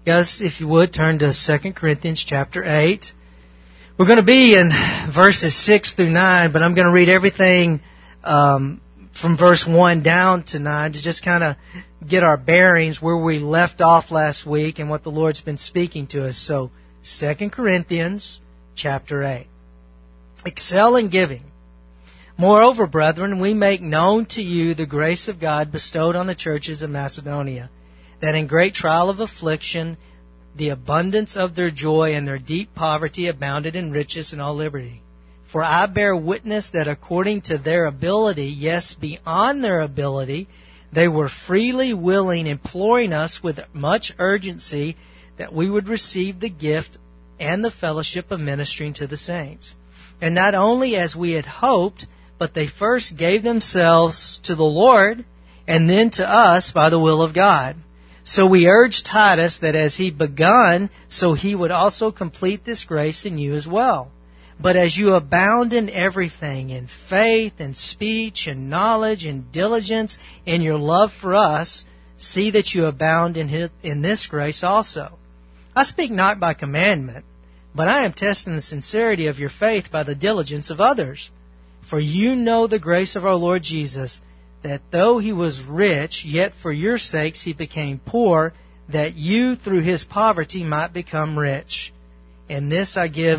Guys, if you would, turn to 2 Corinthians chapter 8. We're going to be in verses 6 through 9, but I'm going to read everything from verse 1 down to 9 to just kind of get our bearings where we left off last week and what the Lord's been speaking to us. So, 2 Corinthians chapter 8. Excel in giving. Moreover, brethren, we make known to you the grace of God bestowed on the churches of Macedonia, that in great trial of affliction, the abundance of their joy and their deep poverty abounded in riches and all liberty. For I bear witness that according to their ability, yes, beyond their ability, they were freely willing, imploring us with much urgency that we would receive the gift and the fellowship of ministering to the saints. And not only as we had hoped, but they first gave themselves to the Lord, and then to us by the will of God. So we urge Titus that as he begun, so he would also complete this grace in you as well. But as you abound in everything, in faith, in speech, in knowledge, in diligence, in your love for us, see that you abound in this grace also. I speak not by commandment, but I am testing the sincerity of your faith by the diligence of others. For you know the grace of our Lord Jesus, that though he was rich, yet for your sakes he became poor, that you through his poverty might become rich. And this I give...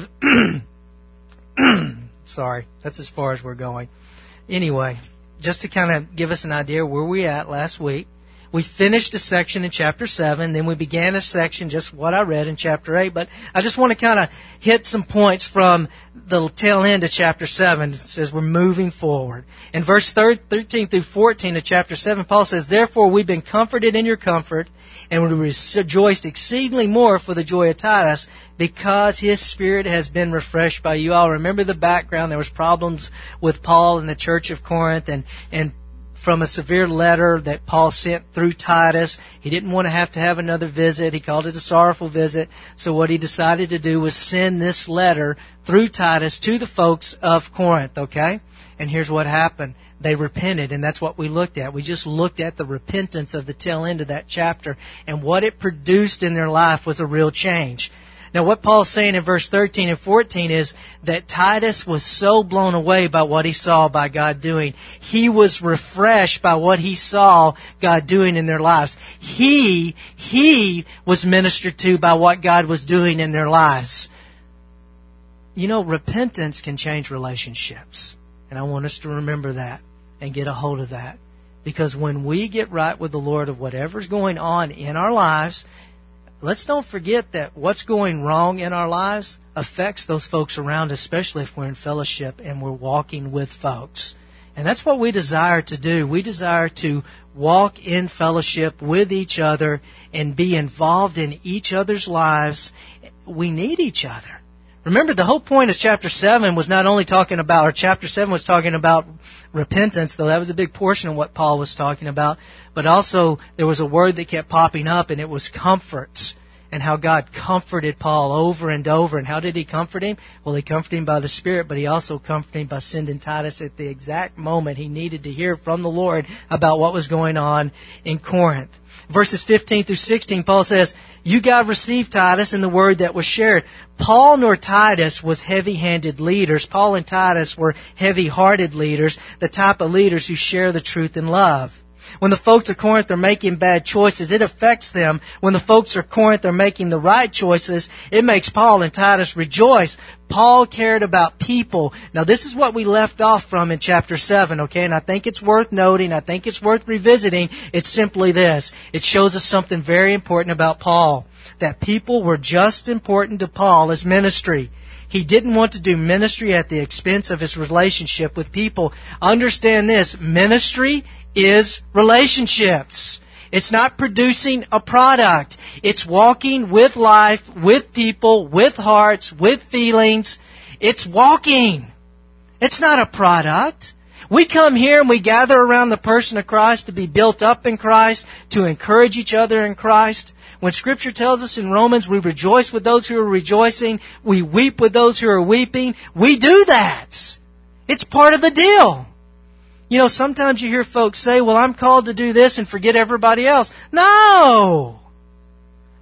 Sorry, that's as far as we're going. Anyway, just to kind of give us an idea where we at last week, we finished a section in chapter 7, then we began a section, just what I read in chapter 8, but I just want to kind of hit some points from the tail end of chapter 7. It says we're moving forward. In verse 13 through 14 of chapter 7, Paul says, Therefore we've been comforted in your comfort, and we rejoiced exceedingly more for the joy of Titus, because his spirit has been refreshed by you all. Remember the background. There was problems with Paul in the church of Corinth, and from a severe letter that Paul sent through Titus. He didn't want to have another visit. He called it a sorrowful visit. So what he decided to do was send this letter through Titus to the folks of Corinth, okay? And here's what happened. They repented, and that's what we looked at. We just looked at the repentance of the tail end of that chapter, and what it produced in their life was a real change. Now, what Paul's saying in verse 13 and 14 is that Titus was so blown away by what he saw by God doing. He was refreshed by what he saw God doing in their lives. He was ministered to by what God was doing in their lives. You know, repentance can change relationships. And I want us to remember that and get a hold of that. Because when we get right with the Lord of whatever's going on in our lives, let's don't forget that what's going wrong in our lives affects those folks around, especially if we're in fellowship and we're walking with folks. And that's what we desire to do. We desire to walk in fellowship with each other and be involved in each other's lives. We need each other. Remember, the whole point of chapter 7 was not only talking about, or chapter 7 was talking about repentance, though that was a big portion of what Paul was talking about, but also there was a word that kept popping up, and it was comfort, and how God comforted Paul over and over. And how did he comfort him? Well, he comforted him by the Spirit, but he also comforted him by sending Titus at the exact moment he needed to hear from the Lord about what was going on in Corinth. Verses 15 through 16, Paul says, You God received Titus in the word that was shared. Paul nor Titus was heavy-handed leaders. Paul and Titus were heavy-hearted leaders, the type of leaders who share the truth in love. When the folks of Corinth are making bad choices, it affects them. When the folks of Corinth are making the right choices, it makes Paul and Titus rejoice. Paul cared about people. Now, this is what we left off from in chapter 7, okay? And I think it's worth noting. I think it's worth revisiting. It's simply this. It shows us something very important about Paul. That people were just important to Paul as ministry. He didn't want to do ministry at the expense of his relationship with people. Understand this. Ministry is relationships. It's not producing a product. It's walking with life, with people, with hearts, with feelings. It's walking. It's not a product. We come here and we gather around the person of Christ to be built up in Christ, to encourage each other in Christ. When Scripture tells us in Romans, we rejoice with those who are rejoicing, we weep with those who are weeping, we do that. It's part of the deal. You know, sometimes you hear folks say, well, I'm called to do this and forget everybody else. No!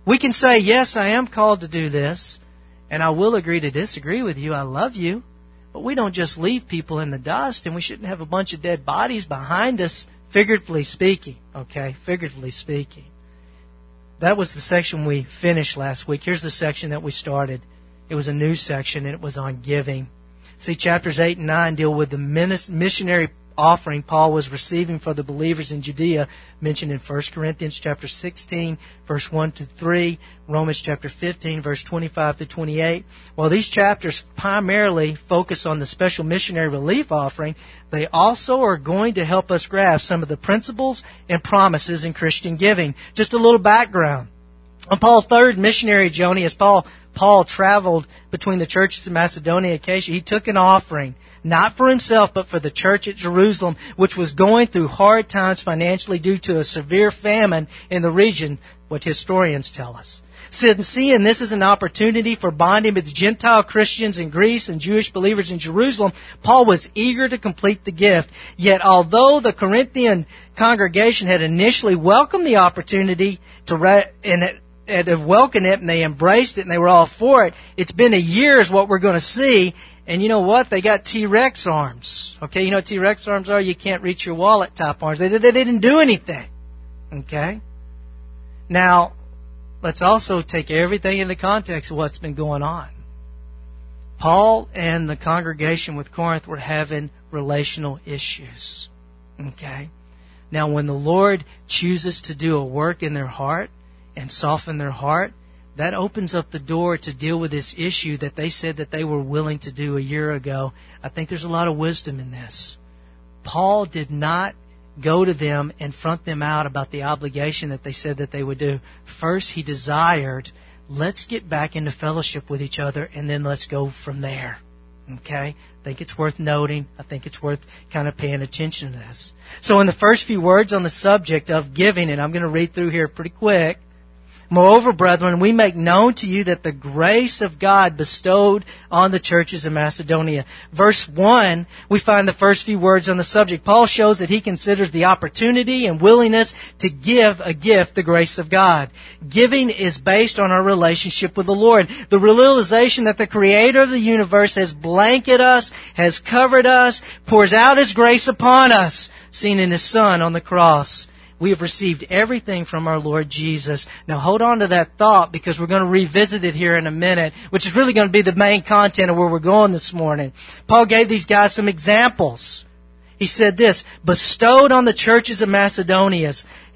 We can say, yes, I am called to do this, and I will agree to disagree with you. I love you. But we don't just leave people in the dust, and we shouldn't have a bunch of dead bodies behind us, figuratively speaking. Okay? Figuratively speaking. That was the section we finished last week. Here's the section that we started. It was a new section, and it was on giving. See, chapters 8 and 9 deal with the missionary offering Paul was receiving for the believers in Judea, mentioned in 1 Corinthians chapter 16, verse 1 to 3, Romans chapter 15, verse 25 to 28. While these chapters primarily focus on the special missionary relief offering, they also are going to help us grasp some of the principles and promises in Christian giving. Just a little background. On Paul's third missionary journey, as Paul traveled between the churches in Macedonia and Achaia, he took an offering, not for himself, but for the church at Jerusalem, which was going through hard times financially due to a severe famine in the region, what historians tell us. Seeing this as an opportunity for bonding with Gentile Christians in Greece and Jewish believers in Jerusalem, Paul was eager to complete the gift. Yet although the Corinthian congregation had initially welcomed the opportunity and have welcomed it, and they embraced it, and they were all for it, it's been a year is what we're going to see. And you know what? They got T-Rex arms. Okay, you know what T-Rex arms are? You can't reach your wallet type arms. They didn't do anything. Okay? Now, let's also take everything into context of what's been going on. Paul and the congregation with Corinth were having relational issues. Okay? Now, when the Lord chooses to do a work in their heart and soften their heart, that opens up the door to deal with this issue that they said that they were willing to do a year ago. I think there's a lot of wisdom in this. Paul did not go to them and front them out about the obligation that they said that they would do. First, he desired, let's get back into fellowship with each other, and then let's go from there. Okay? I think it's worth noting. I think it's worth kind of paying attention to this. So in the first few words on the subject of giving, and I'm going to read through here pretty quick. Moreover, brethren, we make known to you that the grace of God bestowed on the churches in Macedonia. Verse 1, we find the first few words on the subject. Paul shows that he considers the opportunity and willingness to give a gift, the grace of God. Giving is based on our relationship with the Lord. The realization that the Creator of the universe has blanketed us, has covered us, pours out His grace upon us, seen in His Son on the cross. We have received everything from our Lord Jesus. Now hold on to that thought, because we're going to revisit it here in a minute, which is really going to be the main content of where we're going this morning. Paul gave these guys some examples. He said this, bestowed on the churches of Macedonia.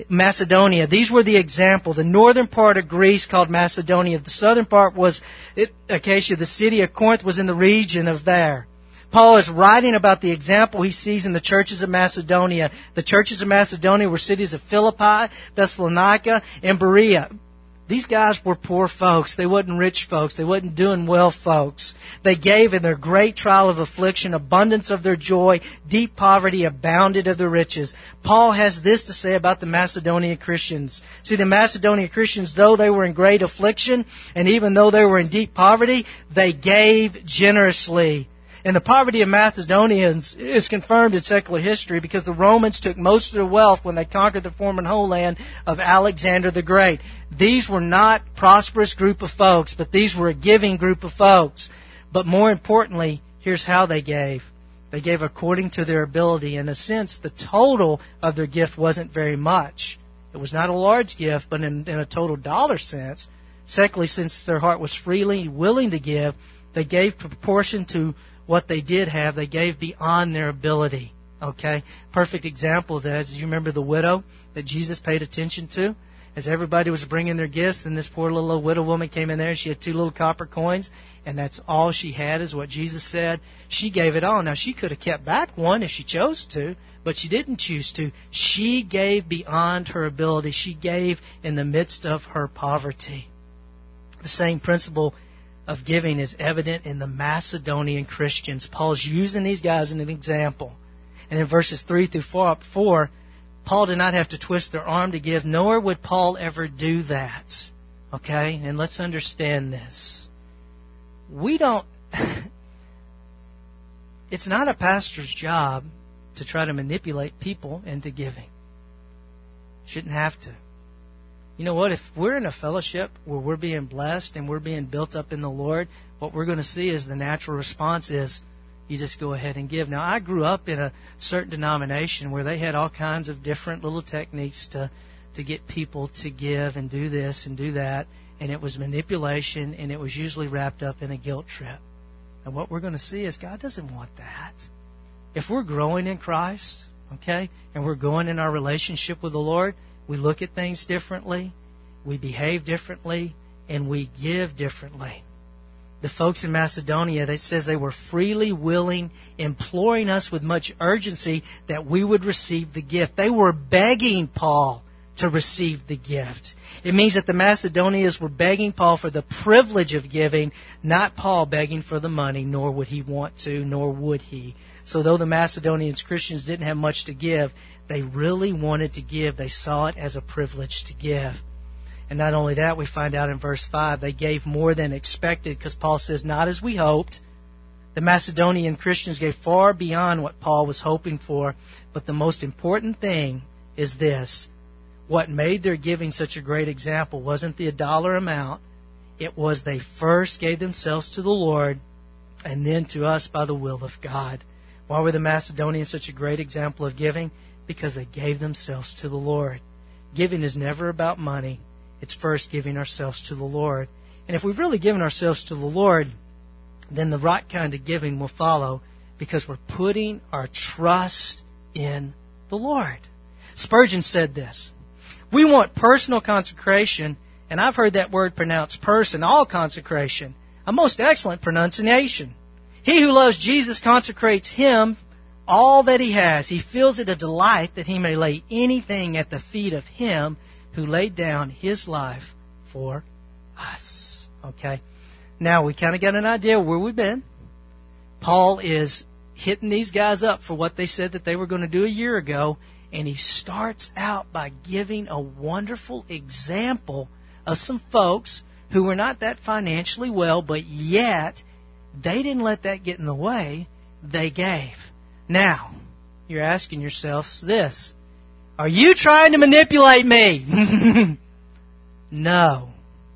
These were the example. The northern part of Greece called Macedonia. The southern part was Achaia. The city of Corinth was in the region of there. Paul is writing about the example he sees in the churches of Macedonia. The churches of Macedonia were cities of Philippi, Thessalonica, and Berea. These guys were poor folks. They wasn't rich folks. They wasn't doing well folks. They gave in their great trial of affliction abundance of their joy. Deep poverty abounded of their riches. Paul has this to say about the Macedonian Christians. See, the Macedonian Christians, though they were in great affliction, and even though they were in deep poverty, they gave generously. And the poverty of Macedonians is confirmed in secular history because the Romans took most of their wealth when they conquered the former homeland of Alexander the Great. These were not a prosperous group of folks, but these were a giving group of folks. But more importantly, here's how they gave. They gave according to their ability. In a sense, the total of their gift wasn't very much. It was not a large gift, but in a total dollar sense. Secondly, since their heart was freely willing to give, they gave proportion to what they did have. They gave beyond their ability. Okay? Perfect example of that is, you remember the widow that Jesus paid attention to? As everybody was bringing their gifts, and this poor little widow woman came in there, and she had 2 little copper coins, and that's all she had, is what Jesus said. She gave it all. Now, she could have kept back one if she chose to, but she didn't choose to. She gave beyond her ability. She gave in the midst of her poverty. The same principle of giving is evident in the Macedonian Christians. Paul's using these guys as an example. And in verses 3 through 4, Paul did not have to twist their arm to give, nor would Paul ever do that. Okay? And let's understand this. It's not a pastor's job to try to manipulate people into giving. Shouldn't have to. You know what? If we're in a fellowship where we're being blessed and we're being built up in the Lord, what we're going to see is the natural response is you just go ahead and give. Now, I grew up in a certain denomination where they had all kinds of different little techniques to get people to give and do this and do that. And it was manipulation, and it was usually wrapped up in a guilt trip. And what we're going to see is God doesn't want that. If we're growing in Christ, okay, and we're going in our relationship with the Lord, we look at things differently, we behave differently, and we give differently. The folks in Macedonia, they says they were freely willing, imploring us with much urgency that we would receive the gift. They were begging Paul to receive the gift. It means that the Macedonians were begging Paul for the privilege of giving, not Paul begging for the money, nor would he want to, nor would he. So though the Macedonian Christians didn't have much to give, they really wanted to give. They saw it as a privilege to give. And not only that, we find out in verse 5, they gave more than expected, because Paul says, not as we hoped. The Macedonian Christians gave far beyond what Paul was hoping for. But the most important thing is this. What made their giving such a great example wasn't the dollar amount. It was they first gave themselves to the Lord and then to us by the will of God. Why were the Macedonians such a great example of giving? Because they gave themselves to the Lord. Giving is never about money. It's first giving ourselves to the Lord. And if we've really given ourselves to the Lord, then the right kind of giving will follow, because we're putting our trust in the Lord. Spurgeon said this. We want personal consecration, and I've heard that word pronounced person, all consecration, a most excellent pronunciation. He who loves Jesus consecrates Him all that he has. He feels it a delight that he may lay anything at the feet of Him who laid down His life for us. Okay? Now, we kind of got an idea where we've been. Paul is hitting these guys up for what they said that they were going to do a year ago. And he starts out by giving a wonderful example of some folks who were not that financially well, but yet they didn't let that get in the way. They gave. Now, you're asking yourselves this. Are you trying to manipulate me? No.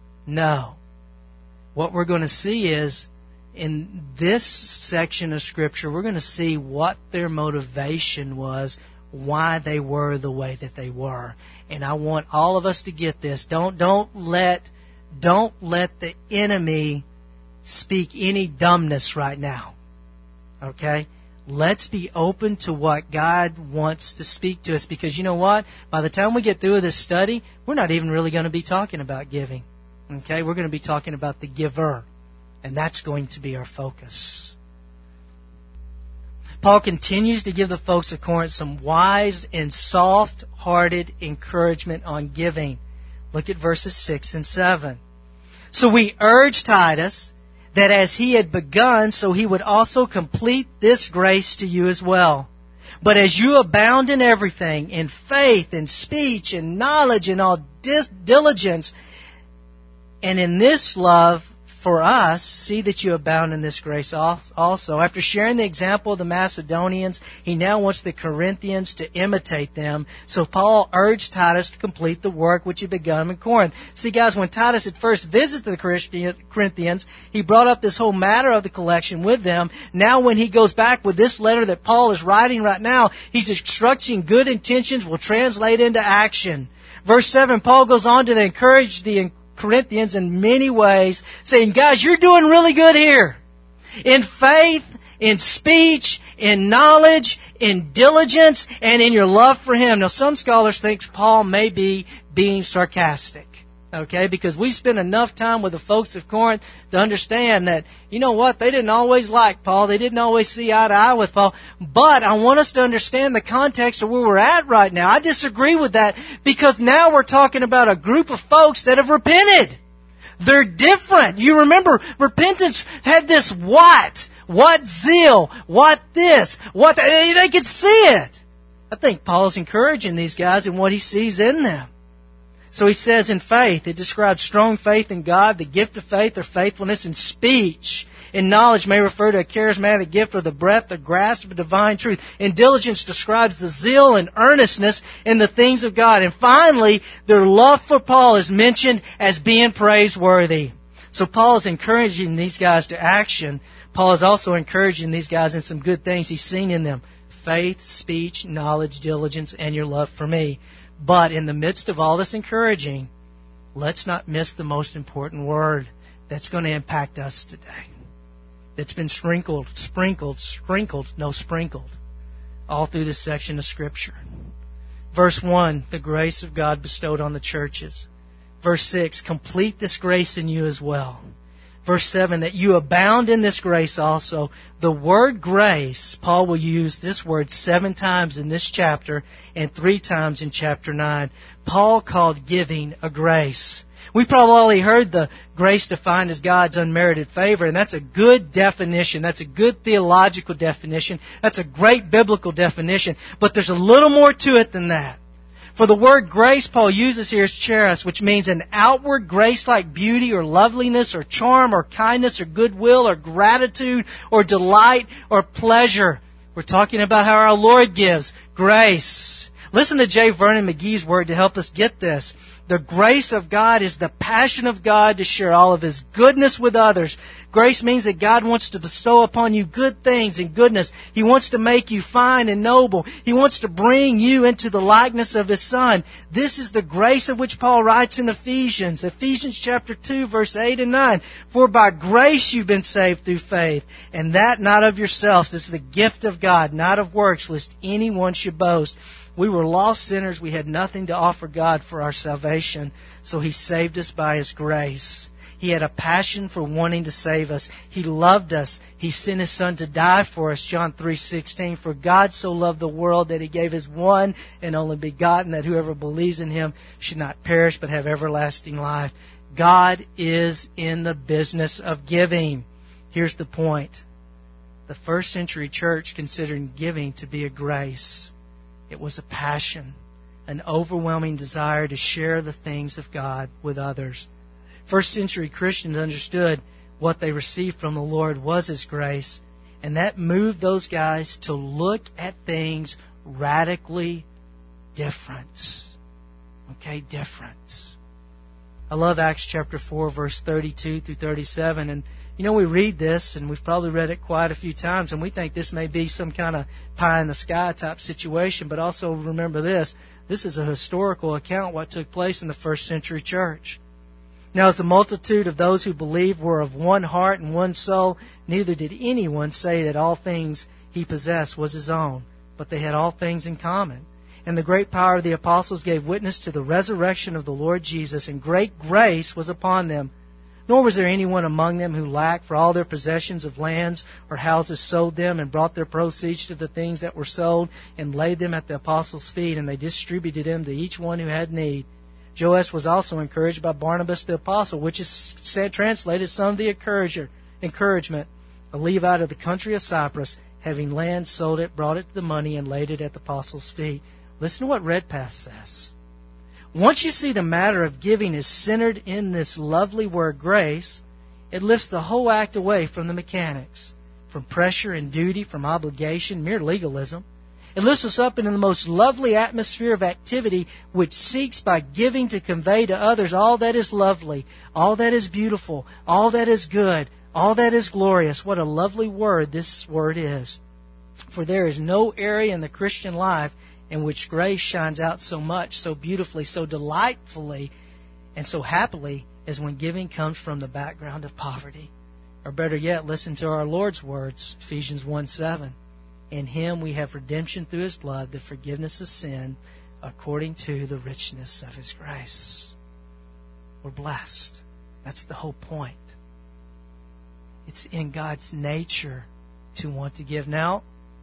What we're going to see is, in this section of Scripture, we're going to see what their motivation was, why they were the way that they were. And I want all of us to get this. Don't let the enemy speak any dumbness right now. Okay? Let's be open to what God wants to speak to us, because you know what? By the time we get through with this study, we're not even really going to be talking about giving. Okay? We're going to be talking about the giver. And that's going to be our focus. Paul continues to give the folks of Corinth some wise and soft-hearted encouragement on giving. Look at verses 6 and 7. So we urge Titus that as he had begun, so he would also complete this grace to you as well. But as you abound in everything, in faith, in speech, in knowledge, in all diligence, and in this love for us, see that you abound in this grace also. After sharing the example of the Macedonians, he now wants the Corinthians to imitate them. So Paul urged Titus to complete the work which he begun in Corinth. See, guys, when Titus had first visited the Corinthians, he brought up this whole matter of the collection with them. Now when he goes back with this letter that Paul is writing right now, he's instructing good intentions will translate into action. Verse 7, Paul goes on to encourage the Corinthians in many ways, saying, guys, you're doing really good here. In faith, in speech, in knowledge, in diligence, and in your love for Him. Now, some scholars think Paul may be being sarcastic. Okay, because we spent enough time with the folks of Corinth to understand that, you know what, they didn't always like Paul. They didn't always see eye to eye with Paul. But I want us to understand the context of where we're at right now. I disagree with that, because now we're talking about a group of folks that have repented. They're different. You remember, repentance had this what zeal, what this, what they could see it. I think Paul's encouraging these guys in what he sees in them. So he says in faith, it describes strong faith in God, the gift of faith or faithfulness in speech. In knowledge may refer to a charismatic gift or the breadth or grasp of divine truth. In diligence describes the zeal and earnestness in the things of God. And finally, their love for Paul is mentioned as being praiseworthy. So Paul is encouraging these guys to action. Paul is also encouraging these guys in some good things he's seen in them. Faith, speech, knowledge, diligence, and your love for me. But in the midst of all this encouraging, let's not miss the most important word that's going to impact us today. That's been sprinkled all through this section of Scripture. Verse 1, the grace of God bestowed on the churches. Verse 6, complete this grace in you as well. Verse 7, that you abound in this grace also. The word grace, Paul will use this word 7 times in this chapter and 3 times in chapter 9. Paul called giving a grace. We've probably heard the grace defined as God's unmerited favor, and that's a good definition. That's a good theological definition. That's a great biblical definition. But there's a little more to it than that. For the word grace Paul uses here is charis, which means an outward grace-like beauty or loveliness or charm or kindness or goodwill or gratitude or delight or pleasure. We're talking about how our Lord gives grace. Listen to J. Vernon McGee's word to help us get this. The grace of God is the passion of God to share all of His goodness with others. Grace means that God wants to bestow upon you good things and goodness. He wants to make you fine and noble. He wants to bring you into the likeness of His Son. This is the grace of which Paul writes in Ephesians. Ephesians chapter 2, verse 8 and 9. For by grace you've been saved through faith, and that not of yourselves. It's the gift of God, not of works, lest anyone should boast. We were lost sinners. We had nothing to offer God for our salvation. So He saved us by His grace. He had a passion for wanting to save us. He loved us. He sent His Son to die for us. John 3:16. For God so loved the world that He gave His one and only begotten, that whoever believes in Him should not perish but have everlasting life. God is in the business of giving. Here's the point. The first century church considered giving to be a grace. It was a passion, an overwhelming desire to share the things of God with others. First century Christians understood what they received from the Lord was His grace, and that moved those guys to look at things radically different. Okay, different. I love Acts chapter 4, verse 32 through 37, and we read this, and we've probably read it quite a few times, and we think this may be some kind of pie-in-the-sky type situation, but also remember this. This is a historical account of what took place in the first century church. Now, as the multitude of those who believed were of one heart and one soul, neither did anyone say that all things he possessed was his own, but they had all things in common. And the great power of the apostles gave witness to the resurrection of the Lord Jesus, and great grace was upon them. Nor was there anyone among them who lacked, for all their possessions of lands or houses sold them, and brought their proceeds to the things that were sold, and laid them at the apostles' feet, and they distributed them to each one who had need. Joas was also encouraged by Barnabas the apostle, which is translated son of the encouragement, a Levite of the country of Cyprus, having land, sold it, brought it to the money, and laid it at the apostles' feet. Listen to what Redpath says. Once you see the matter of giving is centered in this lovely word grace, it lifts the whole act away from the mechanics, from pressure and duty, from obligation, mere legalism. It lifts us up into the most lovely atmosphere of activity, which seeks by giving to convey to others all that is lovely, all that is beautiful, all that is good, all that is glorious. What a lovely word this word is. For there is no area in the Christian life in which grace shines out so much, so beautifully, so delightfully, and so happily as when giving comes from the background of poverty. Or better yet, listen to our Lord's words, Ephesians 1:7. In Him we have redemption through His blood, the forgiveness of sin, according to the richness of His grace. We're blessed. That's the whole point. It's in God's nature to want to give. Now,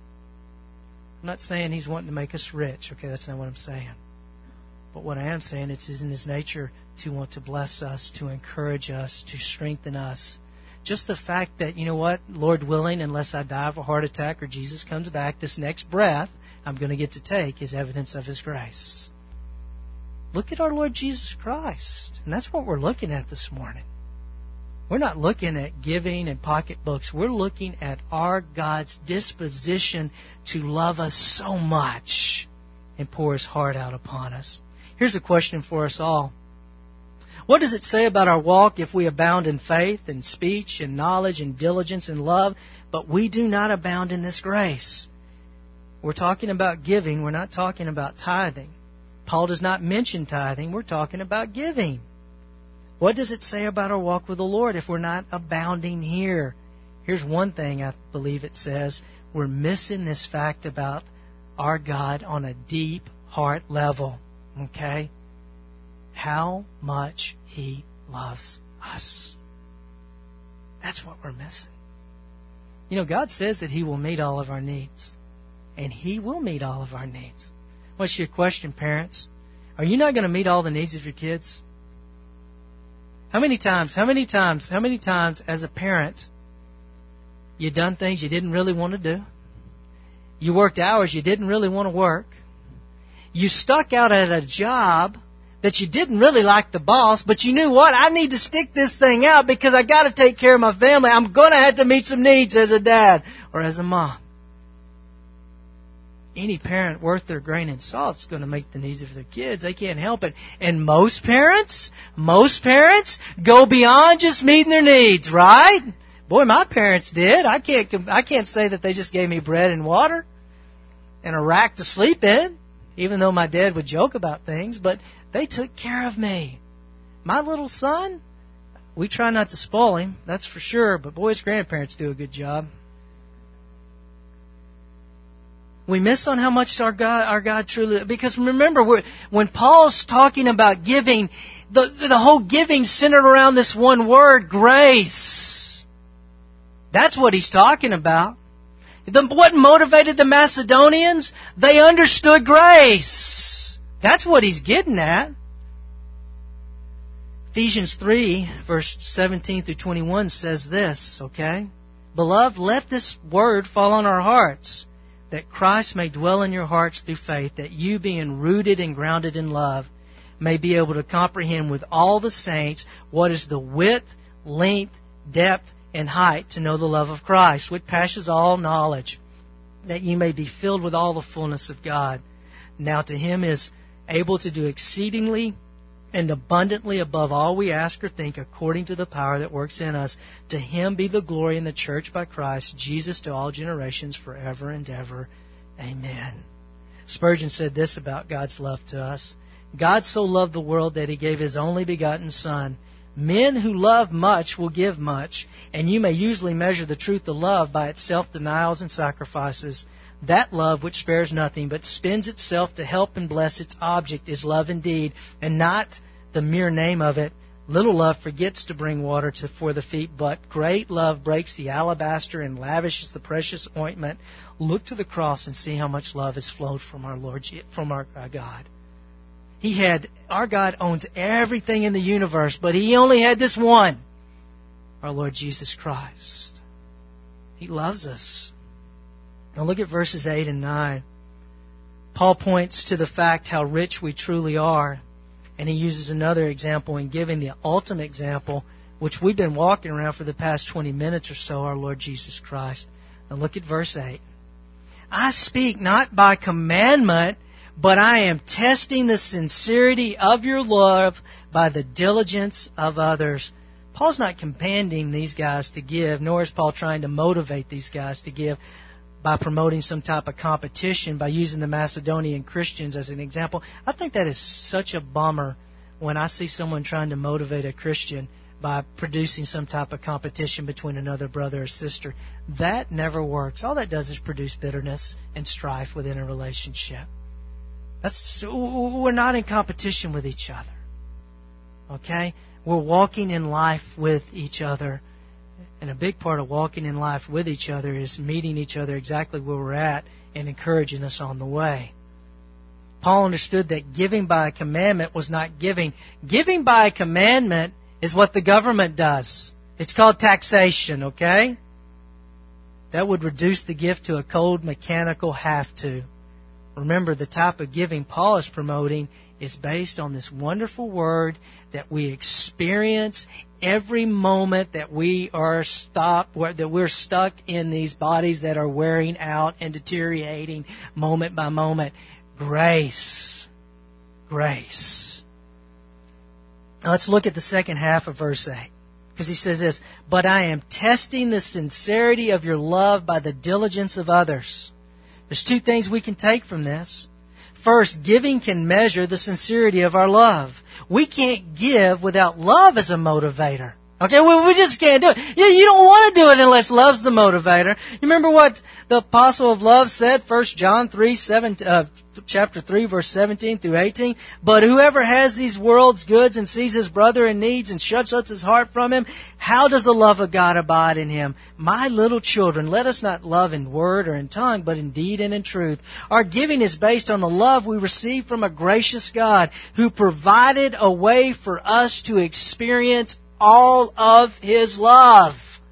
I'm not saying He's wanting to make us rich. Okay, that's not what I'm saying. But what I am saying, it's in His nature to want to bless us, to encourage us, to strengthen us. Just the fact that, Lord willing, unless I die of a heart attack or Jesus comes back, this next breath I'm going to get to take is evidence of His grace. Look at our Lord Jesus Christ. And that's what we're looking at this morning. We're not looking at giving and pocketbooks. We're looking at our God's disposition to love us so much and pour His heart out upon us. Here's a question for us all. What does it say about our walk if we abound in faith and speech and knowledge and diligence and love, but we do not abound in this grace? We're talking about giving. We're not talking about tithing. Paul does not mention tithing. We're talking about giving. What does it say about our walk with the Lord if we're not abounding here? Here's one thing I believe it says. We're missing this fact about our God on a deep heart level. Okay? How much He loves us. That's what we're missing. You know, God says that He will meet all of our needs. And He will meet all of our needs. What's your question, parents? Are you not going to meet all the needs of your kids? How many times as a parent, you done things you didn't really want to do? You worked hours you didn't really want to work? You stuck out at a job that you didn't really like the boss, but you knew what? I need to stick this thing out because I got to take care of my family. I'm going to have to meet some needs as a dad or as a mom. Any parent worth their grain of salt is going to meet the needs of their kids. They can't help it. And most parents go beyond just meeting their needs, right? Boy, my parents did. I can't say that they just gave me bread and water and a rack to sleep in, even though my dad would joke about things, but they took care of me. My little son, we try not to spoil him, that's for sure, but boy, his grandparents do a good job. We miss on how much our God truly... Because remember, when Paul's talking about giving, the whole giving centered around this one word, grace. That's what he's talking about. What motivated the Macedonians? They understood grace. That's what he's getting at. Ephesians 3, verse 17 through 21 says this, okay? Beloved, let this word fall on our hearts, that Christ may dwell in your hearts through faith, that you, being rooted and grounded in love, may be able to comprehend with all the saints what is the width, length, depth, and height, to know the love of Christ, which passes all knowledge, that you may be filled with all the fullness of God. Now to Him is able to do exceedingly and abundantly above all we ask or think, according to the power that works in us. To Him be the glory in the church by Christ Jesus to all generations forever and ever. Amen. Spurgeon said this about God's love to us. God so loved the world that He gave His only begotten Son. Men who love much will give much, and you may usually measure the truth of love by its self-denials and sacrifices. That love which spares nothing but spends itself to help and bless its object is love indeed, and not the mere name of it. Little love forgets to bring water for the feet, but great love breaks the alabaster and lavishes the precious ointment. Look to the cross and see how much love has flowed from our God. Our God owns everything in the universe, but He only had this one, our Lord Jesus Christ. He loves us. Now look at verses 8 and 9. Paul points to the fact how rich we truly are, and he uses another example in giving the ultimate example, which we've been walking around for the past 20 minutes or so, our Lord Jesus Christ. Now look at verse 8. I speak not by commandment, but I am testing the sincerity of your love by the diligence of others. Paul's not commanding these guys to give, nor is Paul trying to motivate these guys to give by promoting some type of competition, by using the Macedonian Christians as an example. I think that is such a bummer when I see someone trying to motivate a Christian by producing some type of competition between another brother or sister. That never works. All that does is produce bitterness and strife within a relationship. We're not in competition with each other. Okay? We're walking in life with each other. And a big part of walking in life with each other is meeting each other exactly where we're at and encouraging us on the way. Paul understood that giving by a commandment was not giving. Giving by a commandment is what the government does. It's called taxation, okay? That would reduce the gift to a cold, mechanical have to. Remember, the type of giving Paul is promoting is based on this wonderful word that we experience every moment that we are that we're stuck in these bodies that are wearing out and deteriorating moment by moment. Grace. Grace. Now let's look at the second half of verse 8. Because he says this, "But I am testing the sincerity of your love by the diligence of others." There's two things we can take from this. First, giving can measure the sincerity of our love. We can't give without love as a motivator. Okay, we just can't do it. You don't want to do it unless love's the motivator. You remember what the apostle of love said, 1 John 3, chapter 3, verse 17 through 18? "But whoever has these world's goods and sees his brother in needs and shuts up his heart from him, how does the love of God abide in him? My little children, let us not love in word or in tongue, but in deed and in truth." Our giving is based on the love we receive from a gracious God who provided a way for us to experience all of His love.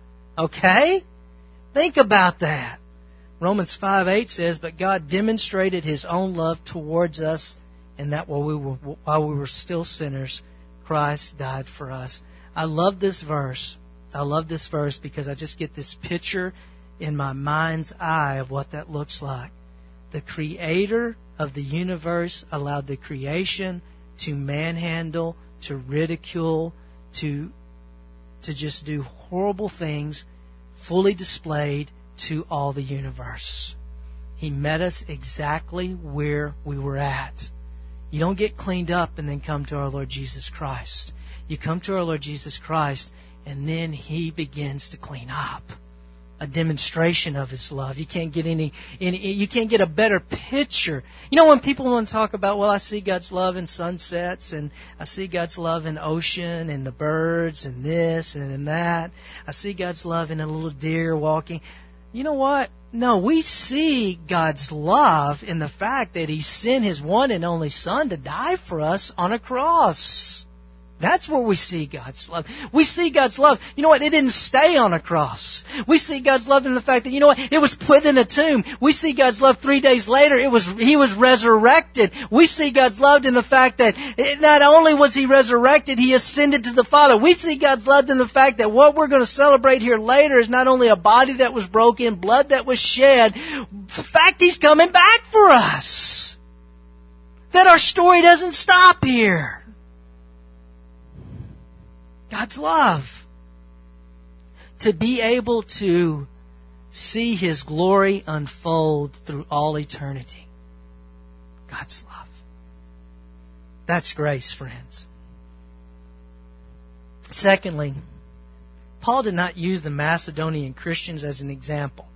Okay? Think about that. Romans 5:8 says, "But God demonstrated His own love towards us, and that while we were still sinners, Christ died for us." I love this verse. I love this verse because I just get this picture in my mind's eye of what that looks like. The Creator of the universe allowed the creation to manhandle, to ridicule, to just do horrible things, fully displayed to all the universe. He met us exactly where we were at. You don't get cleaned up and then come to our Lord Jesus Christ. You come to our Lord Jesus Christ and then He begins to clean up. A demonstration of His love. You can't get you can't get a better picture. You know, when people want to talk about, well, I see God's love in sunsets, and I see God's love in ocean, and the birds, and this, and in that. I see God's love in a little deer walking. You know what? No, we see God's love in the fact that He sent His one and only Son to die for us on a cross. That's where we see God's love. We see God's love. You know what? It didn't stay on a cross. We see God's love in the fact that, you know what? It was put in a tomb. We see God's love 3 days later. He was resurrected. We see God's love in the fact that not only was He resurrected, He ascended to the Father. We see God's love in the fact that what we're going to celebrate here later is not only a body that was broken, blood that was shed. In fact, He's coming back for us. That our story doesn't stop here. God's love. To be able to see His glory unfold through all eternity. God's love. That's grace, friends. Secondly, Paul did not use the Macedonian Christians as an example.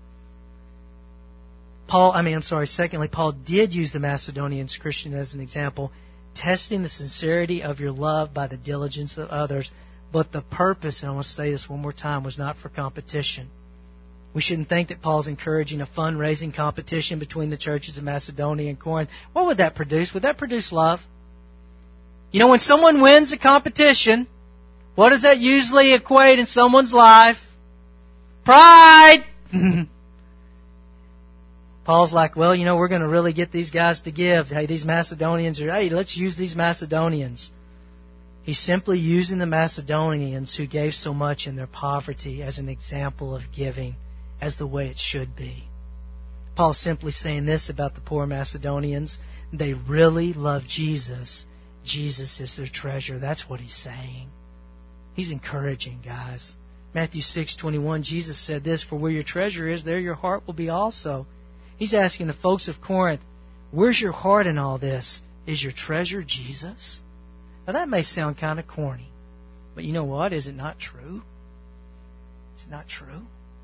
Secondly, Paul did use the Macedonian Christians as an example, testing the sincerity of your love by the diligence of others. But the purpose, and I want to say this one more time, was not for competition. We shouldn't think that Paul's encouraging a fundraising competition between the churches of Macedonia and Corinth. What would that produce? Would that produce love? You know, when someone wins a competition, what does that usually equate in someone's life? Pride! Paul's like, well, you know, we're going to really get these guys to give. Hey, these Macedonians let's use these Macedonians. He's simply using the Macedonians who gave so much in their poverty as an example of giving, as the way it should be. Paul's simply saying this about the poor Macedonians. They really love Jesus. Jesus is their treasure. That's what he's saying. He's encouraging, guys. Matthew 6:21, Jesus said this, "For where your treasure is, there your heart will be also." He's asking the folks of Corinth, where's your heart in all this? Is your treasure Jesus? Now that may sound kind of corny, but you know what? Is it not true? Is it not true?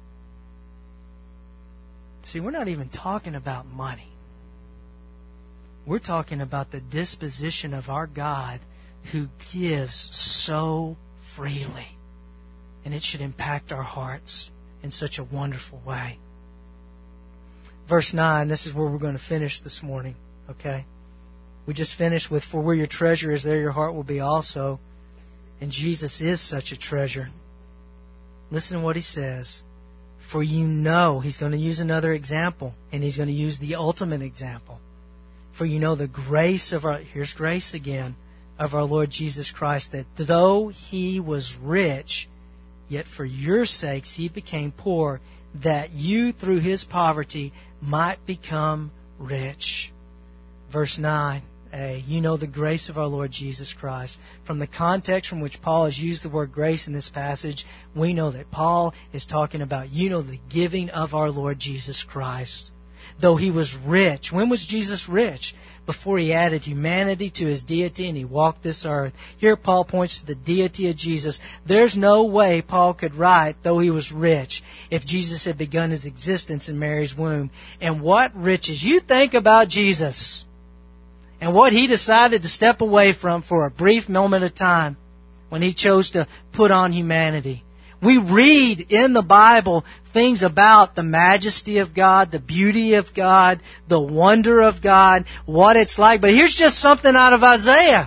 See, we're not even talking about money. We're talking about the disposition of our God who gives so freely. And it should impact our hearts in such a wonderful way. Verse 9, this is where we're going to finish this morning, okay? We just finished with, "For where your treasure is, there your heart will be also." And Jesus is such a treasure. Listen to what He says. "For you know," He's going to use another example, and He's going to use the ultimate example. For you know the grace of our, here's grace again, of our Lord Jesus Christ, that though He was rich, yet for your sakes He became poor, that you through His poverty might become rich. Verse 9. You know the grace of our Lord Jesus Christ. From the context from which Paul has used the word grace in this passage, we know that Paul is talking about, the giving of our Lord Jesus Christ. Though He was rich. When was Jesus rich? Before He added humanity to His deity and He walked this earth. Here Paul points to the deity of Jesus. There's no way Paul could write, though He was rich, if Jesus had begun His existence in Mary's womb. And what riches? You think about Jesus and what He decided to step away from for a brief moment of time when He chose to put on humanity. We read in the Bible things about the majesty of God, the beauty of God, the wonder of God, what it's like. But here's just something out of Isaiah.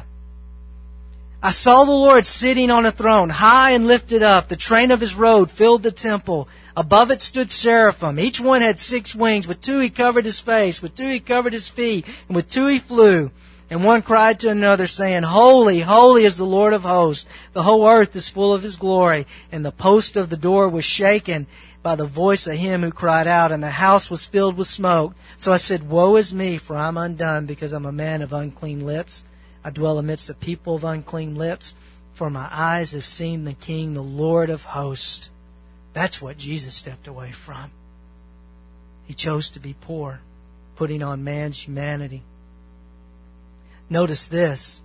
I saw the Lord sitting on a throne, high and lifted up. The train of His robe filled the temple. Above it stood seraphim. Each one had 6 wings. With 2 He covered His face. With 2 He covered His feet. And with 2 He flew. And one cried to another, saying, Holy, holy is the Lord of hosts. The whole earth is full of His glory. And the post of the door was shaken by the voice of him who cried out, and the house was filled with smoke. So I said, Woe is me, for I'm undone, because I'm a man of unclean lips. I dwell amidst a people of unclean lips, for my eyes have seen the King, the Lord of hosts. That's what Jesus stepped away from. He chose to be poor, putting on man's humanity. Notice this.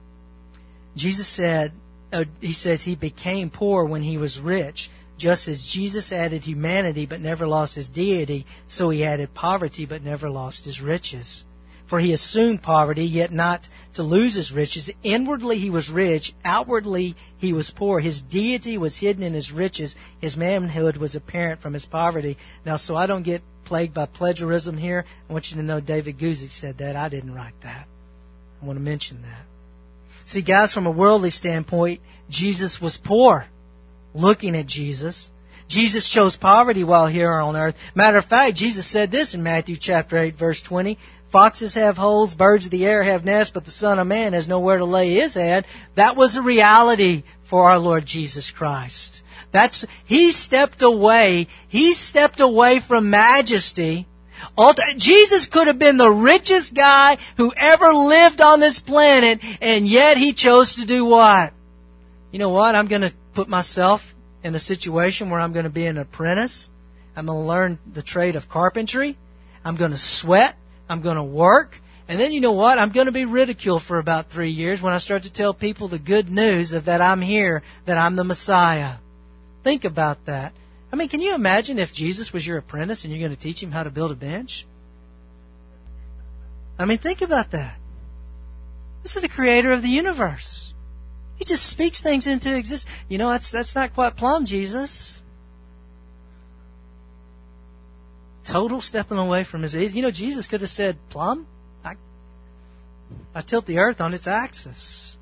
Jesus said, He says He became poor when He was rich. Just as Jesus added humanity but never lost His deity, so He added poverty but never lost His riches. For He assumed poverty, yet not to lose His riches. Inwardly He was rich, outwardly He was poor. His deity was hidden in His riches. His manhood was apparent from His poverty. Now, so I don't get plagued by plagiarism here, I want you to know David Guzik said that. I didn't write that. I want to mention that. See, guys, from a worldly standpoint, Jesus was poor. Looking at Jesus, Jesus chose poverty while here on earth. Matter of fact, Jesus said this in Matthew chapter 8, verse 20. Foxes have holes, birds of the air have nests, but the Son of Man has nowhere to lay His head. That was a reality for our Lord Jesus Christ. He stepped away. He stepped away from majesty. Jesus could have been the richest guy who ever lived on this planet, and yet He chose to do what? You know what? I'm going to put myself in a situation where I'm going to be an apprentice. I'm going to learn the trade of carpentry. I'm going to sweat. I'm going to work. And then you know what? I'm going to be ridiculed for about 3 years when I start to tell people the good news of that I'm here, that I'm the Messiah. Think about that. I mean, can you imagine if Jesus was your apprentice and you're going to teach him how to build a bench? I mean, think about that. This is the creator of the universe. He just speaks things into existence. You know, that's not quite plumb, Jesus. Total stepping away from His... You know, Jesus could have said, plumb? I tilt the earth on its axis.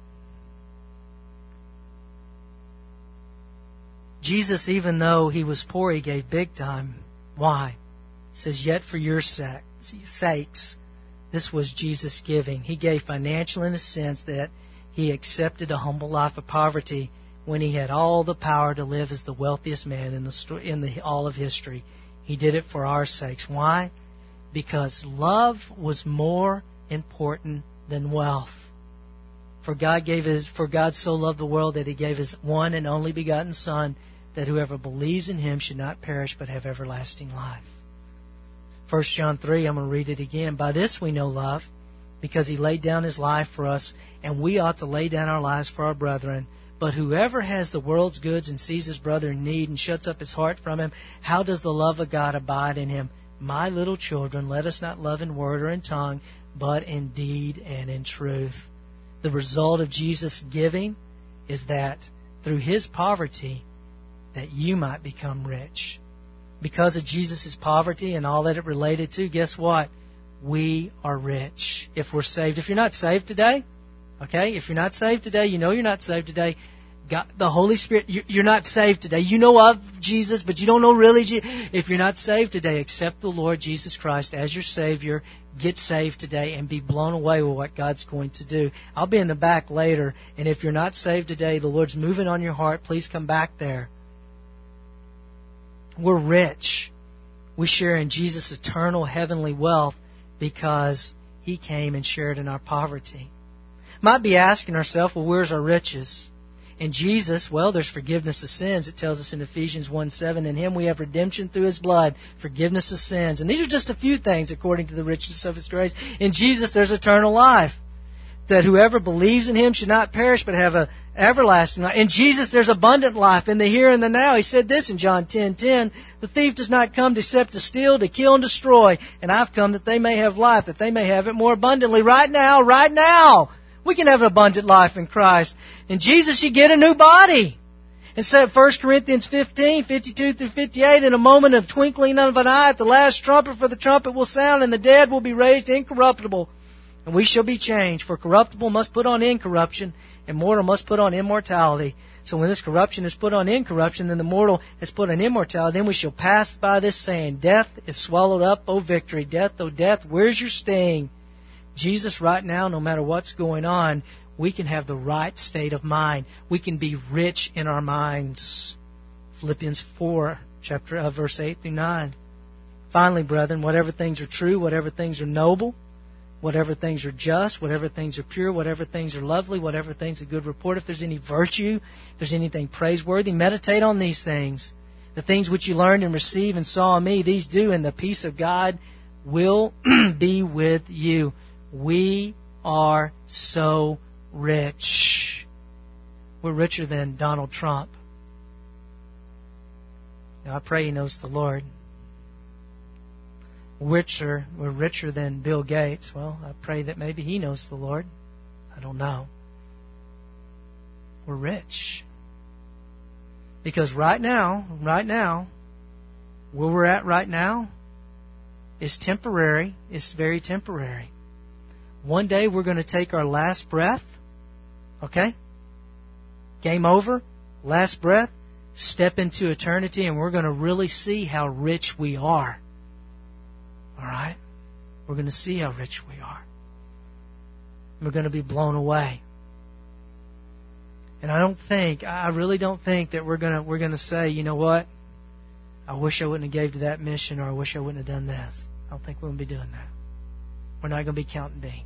Jesus, even though He was poor, He gave big time. Why? He says, yet for your sakes, this was Jesus giving. He gave financial in a sense that He accepted a humble life of poverty when He had all the power to live as the wealthiest man in all of history. He did it for our sakes. Why? Because love was more important than wealth. For God so loved the world that He gave His one and only begotten Son, that whoever believes in Him should not perish but have everlasting life. 1 John 3, I'm going to read it again. By this we know love, because He laid down His life for us, and we ought to lay down our lives for our brethren. But whoever has the world's goods and sees his brother in need and shuts up his heart from him, how does the love of God abide in him? My little children, let us not love in word or in tongue, but in deed and in truth. The result of Jesus' giving is that through His poverty, that you might become rich. Because of Jesus' poverty and all that it related to, guess what? We are rich if we're saved. If you're not saved today, okay, if you're not saved today, you know you're not saved today, God, the Holy Spirit, you're not saved today. You know of Jesus, but you don't know really Jesus. If you're not saved today, accept the Lord Jesus Christ as your Savior. Get saved today and be blown away with what God's going to do. I'll be in the back later, and if you're not saved today, the Lord's moving on your heart, please come back there. We're rich. We share in Jesus' eternal heavenly wealth because He came and shared in our poverty. Might be asking ourselves, well, where's our riches? In Jesus, well, there's forgiveness of sins. It tells us in Ephesians 1:7, in Him we have redemption through His blood, forgiveness of sins. And these are just a few things according to the richness of His grace. In Jesus, there's eternal life. That whoever believes in Him should not perish but have an everlasting life. In Jesus, there's abundant life in the here and the now. He said this in John 10:10, the thief does not come except to steal, to kill, and destroy. And I've come that they may have life, that they may have it more abundantly. Right now, right now. We can have an abundant life in Christ. In Jesus, you get a new body. And so 1 Corinthians 15:52-58, in a moment of twinkling of an eye, at the last trumpet, for the trumpet will sound, and the dead will be raised incorruptible. And we shall be changed. For corruptible must put on incorruption, and mortal must put on immortality. So when this corruption is put on incorruption, then the mortal is put on immortality. Then we shall pass by this saying, death is swallowed up, O victory. Death, O death, where's your sting? Jesus, right now, no matter what's going on, we can have the right state of mind. We can be rich in our minds. Philippians 4, verse 8-9. Finally, brethren, whatever things are true, whatever things are noble, whatever things are just, whatever things are pure, whatever things are lovely, whatever things are good report, if there's any virtue, if there's anything praiseworthy, meditate on these things. The things which you learned and received and saw in me, these do, and the peace of God will be with you. We are so rich. We're richer than Donald Trump. Now, I pray he knows the Lord. We're richer than Bill Gates. Well, I pray that maybe he knows the Lord. I don't know. We're rich. Because right now, where we're at right now is temporary. It's very temporary. One day we're going to take our last breath. Okay? Game over. Last breath. Step into eternity, and we're going to really see how rich we are. Alright? We're going to see how rich we are. We're going to be blown away. And I really don't think that we're going to say, you know what? I wish I wouldn't have gave to that mission, or I wish I wouldn't have done this. I don't think we're going to be doing that. We're not going to be counting beans.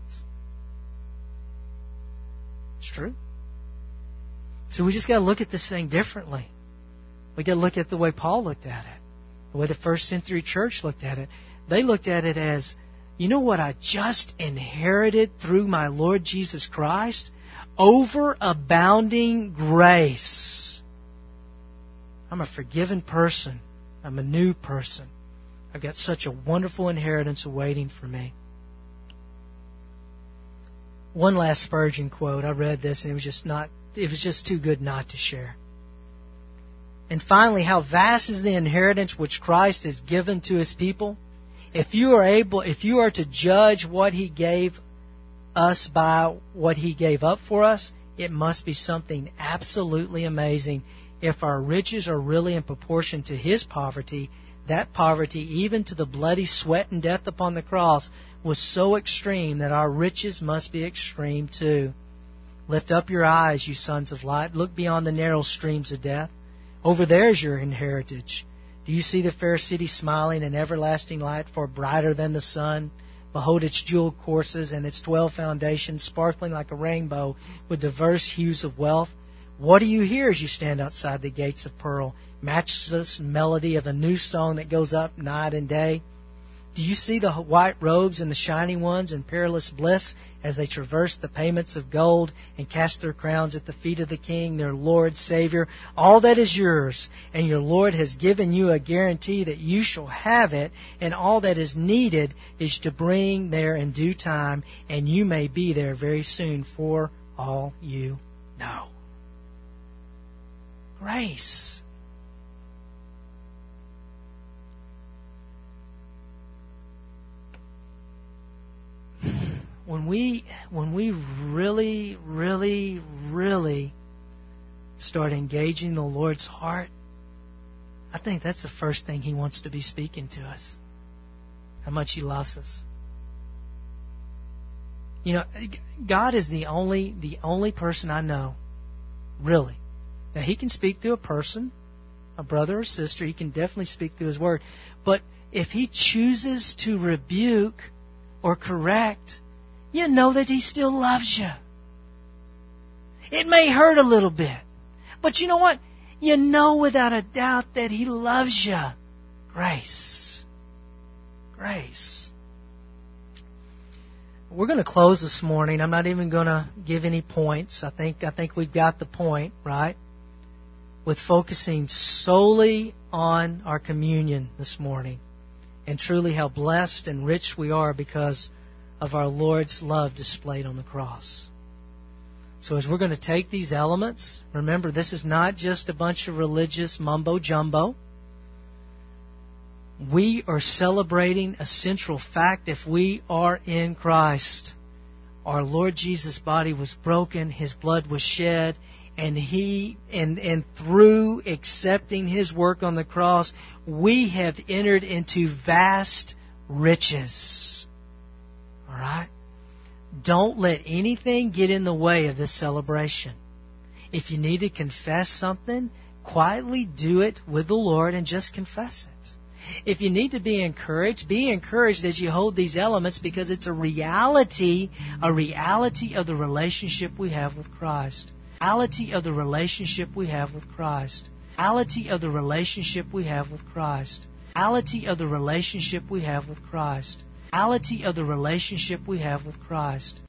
It's true. So we just got to look at this thing differently. We got to look at the way Paul looked at it, the way the first century church looked at it. They looked at it as, you know what I just inherited through my Lord Jesus Christ? Overabounding grace. I'm a forgiven person. I'm a new person. I've got such a wonderful inheritance awaiting for me. One last Spurgeon quote. I read this and it was just too good not to share. And finally, how vast is the inheritance which Christ has given to His people? If you are to judge what He gave us by what He gave up for us, it must be something absolutely amazing. If our riches are really in proportion to His poverty, that poverty, even to the bloody sweat and death upon the cross, was so extreme that our riches must be extreme too. Lift up your eyes, you sons of light. Look beyond the narrow streams of death. Over there is your inheritance. Do you see the fair city smiling in everlasting light, far brighter than the sun? Behold its jeweled courses and its 12 foundations, sparkling like a rainbow with diverse hues of wealth. What do you hear as you stand outside the gates of pearl? Matchless melody of a new song that goes up night and day. Do you see the white robes and the shining ones in peerless bliss as they traverse the pavements of gold and cast their crowns at the feet of the King, their Lord, Savior? All that is yours, and your Lord has given you a guarantee that you shall have it, and all that is needed is to bring there in due time, and you may be there very soon for all you know. Grace. When we really start engaging the Lord's heart, I think that's the first thing He wants to be speaking to us. How much He loves us. You know, God is the only person I know, really. Now, He can speak through a person, a brother or sister. He can definitely speak through His Word. But if He chooses to rebuke or correct, you know that He still loves you. It may hurt a little bit. But you know what? You know without a doubt that He loves you. Grace. Grace. We're going to close this morning. I'm not even going to give any points. I think we've got the point, right? With focusing solely on our communion this morning. And truly how blessed and rich we are because of our Lord's love displayed on the cross. So as we're going to take these elements, remember this is not just a bunch of religious mumbo-jumbo. We are celebrating a central fact. If we are in Christ, our Lord Jesus' body was broken, His blood was shed, and through accepting His work on the cross, we have entered into vast riches. All right? Don't let anything get in the way of this celebration. If you need to confess something, quietly do it with the Lord and just confess it. If you need to be encouraged as you hold these elements because it's a reality of the relationship we have with Christ. Reality of the relationship we have with Christ. Reality of the relationship we have with Christ. Reality of the relationship we have with Christ. Reality of the relationship we have with Christ.